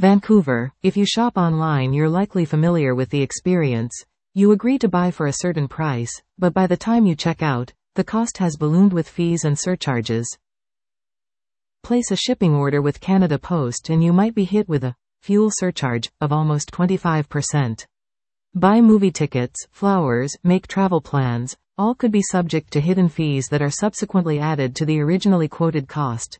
Vancouver. If you shop online, you're likely familiar with the experience. You agree to buy for a certain price, but by the time you check out, the cost has ballooned with fees and surcharges. Place a shipping order with Canada Post and you might be hit with a fuel surcharge of almost 25%. Buy movie tickets, flowers, make travel plans, all could be subject to hidden fees that are subsequently added to the originally quoted cost.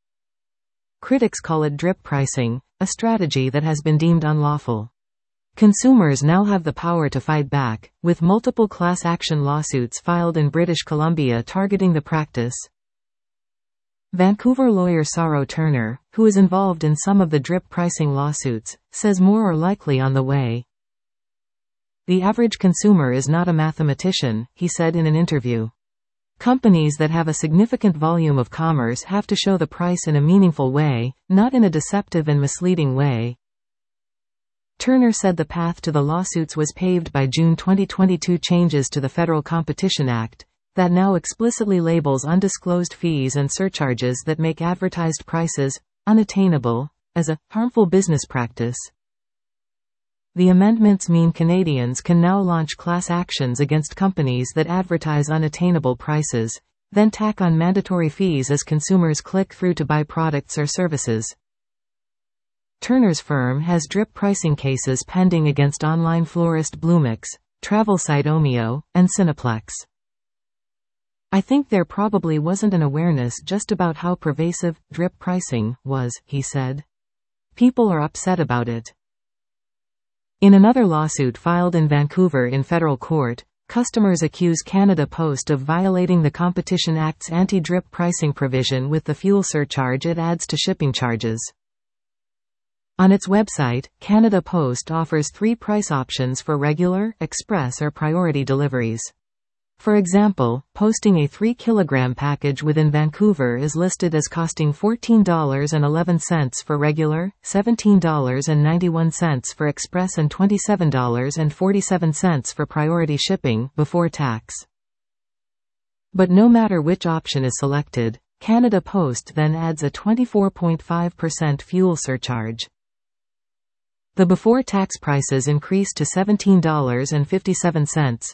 Critics call it drip pricing, a strategy that has been deemed unlawful. Consumers now have the power to fight back, with multiple class action lawsuits filed in British Columbia targeting the practice. Vancouver lawyer Saro Turner, who is involved in some of the drip pricing lawsuits, says more are likely on the way. The average consumer is not a mathematician, he said in an interview. Companies that have a significant volume of commerce have to show the price in a meaningful way, not in a deceptive and misleading way. Turner said the path to the lawsuits was paved by June 2022 changes to the Federal Competition Act, that now explicitly labels undisclosed fees and surcharges that make advertised prices unattainable as a harmful business practice. The amendments mean Canadians can now launch class actions against companies that advertise unattainable prices, then tack on mandatory fees as consumers click through to buy products or services. Turner's firm has drip pricing cases pending against online florist Bloomix, travel site Omio, and Cineplex. I think there probably wasn't an awareness just about how pervasive drip pricing was, he said. People are upset about it. In another lawsuit filed in Vancouver in federal court, customers accuse Canada Post of violating the Competition Act's anti-drip pricing provision with the fuel surcharge it adds to shipping charges. On its website, Canada Post offers 3 price options for regular, express or priority deliveries. For example, posting a 3 kilogram package within Vancouver is listed as costing $14.11 for regular, $17.91 for express and $27.47 for priority shipping, before tax. But no matter which option is selected, Canada Post then adds a 24.5% fuel surcharge. The before-tax prices increased to $17.57,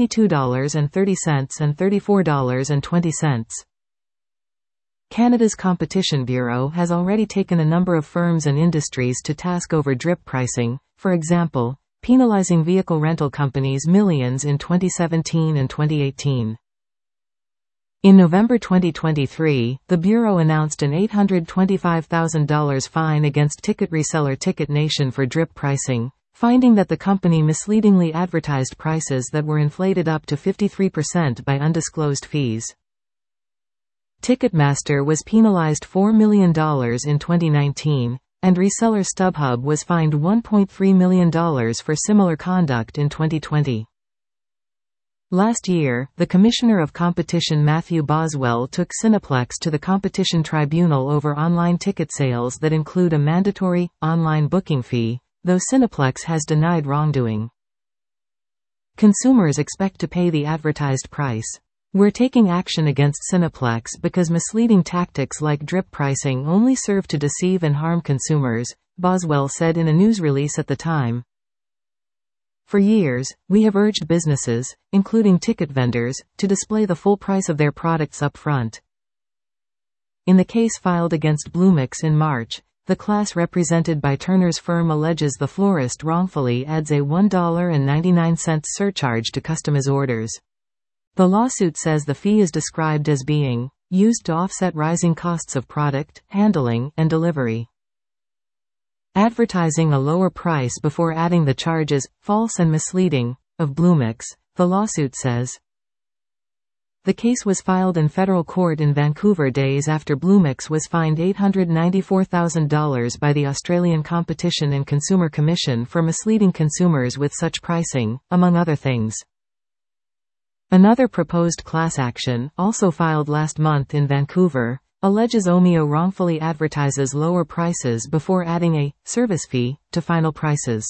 $22.30 and $34.20. Canada's Competition Bureau has already taken a number of firms and industries to task over drip pricing, for example, penalizing vehicle rental companies millions in 2017 and 2018. In November 2023, the Bureau announced an $825,000 fine against ticket reseller Ticket Nation for drip pricing, finding that the company misleadingly advertised prices that were inflated up to 53% by undisclosed fees. Ticketmaster was penalized $4 million in 2019, and reseller StubHub was fined $1.3 million for similar conduct in 2020. Last year, the Commissioner of Competition Matthew Boswell took Cineplex to the Competition Tribunal over online ticket sales that include a mandatory, online booking fee, though Cineplex has denied wrongdoing. Consumers expect to pay the advertised price. We're taking action against Cineplex because misleading tactics like drip pricing only serve to deceive and harm consumers, Boswell said in a news release at the time. For years, we have urged businesses, including ticket vendors, to display the full price of their products up front. In the case filed against Bloomix in March, the class represented by Turner's firm alleges the florist wrongfully adds a $1.99 surcharge to customers' orders. The lawsuit says the fee is described as being used to offset rising costs of product, handling, and delivery. Advertising a lower price before adding the charge is false and misleading of Bloomix, the lawsuit says. The case was filed in federal court in Vancouver days after Bloomix was fined $894,000 by the Australian Competition and Consumer Commission for misleading consumers with such pricing, among other things. Another proposed class action, also filed last month in Vancouver, alleges Omio wrongfully advertises lower prices before adding a service fee to final prices.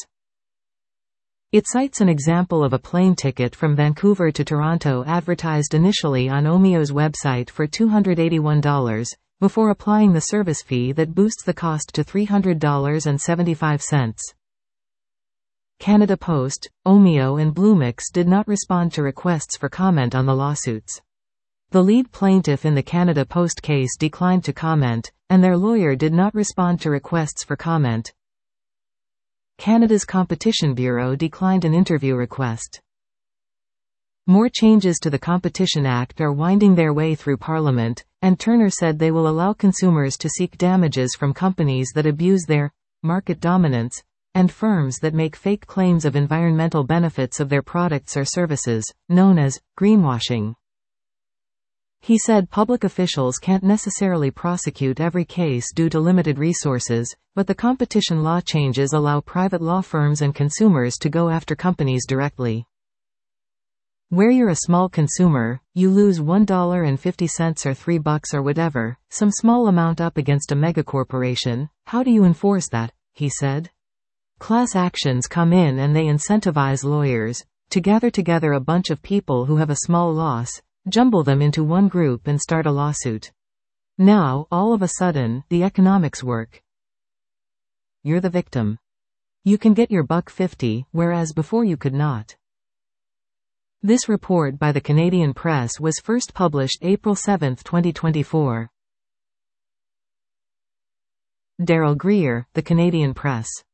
It cites an example of a plane ticket from Vancouver to Toronto advertised initially on Omio's website for $281, before applying the service fee that boosts the cost to $300.75. Canada Post, Omio and Bluemix did not respond to requests for comment on the lawsuits. The lead plaintiff in the Canada Post case declined to comment, and their lawyer did not respond to requests for comment. Canada's Competition Bureau declined an interview request. More changes to the Competition Act are winding their way through Parliament, and Turner said they will allow consumers to seek damages from companies that abuse their market dominance and firms that make fake claims of environmental benefits of their products or services, known as greenwashing. He said public officials can't necessarily prosecute every case due to limited resources, but the competition law changes allow private law firms and consumers to go after companies directly. Where you're a small consumer, you lose $1.50 or $3 or whatever, some small amount up against a megacorporation. How do you enforce that? He said. Class actions come in and they incentivize lawyers to gather together a bunch of people who have a small loss, jumble them into one group and start a lawsuit. Now, all of a sudden, the economics work. You're the victim. You can get your $1.50, whereas before you could not. This report by the Canadian Press was first published April 7, 2024. Daryl Greer, The Canadian Press.